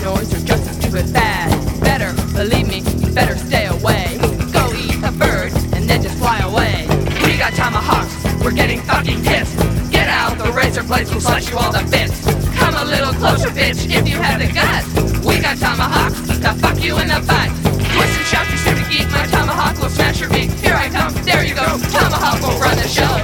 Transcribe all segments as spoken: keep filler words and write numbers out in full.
noise or just a stupid fad. Better, believe me, better stay away. Go eat a bird and then just fly away. We got tomahawks, we're getting fucking pissed. Get out the razor blades, we'll slice you all to bits. Come a little closer, bitch, if you have the guts. We got tomahawks to fuck you in the butt. Twist and shout, you stupid geek, my tomahawk will smash your beak. Here I come, there you go, tomahawk will run the show.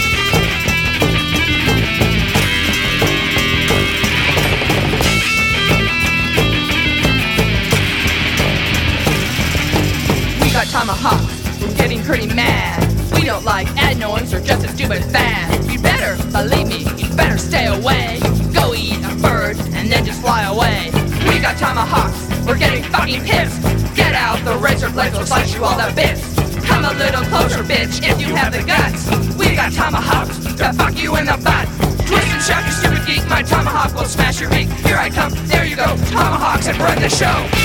We got tomahawks, we're getting pretty mad. We don't like ad noise or just a stupid fad. You better, believe me, you better stay away. Go eat a bird and then just fly away. We got tomahawks, we're getting fucking pissed. Get out the razor blades, we'll slice you all to bits. Come a little closer, bitch, if you have the guts. We got tomahawks to fuck you in the butt. Twist and shout, you stupid geek, my tomahawk will smash your beak. Here I come, there you go, tomahawks and run the show.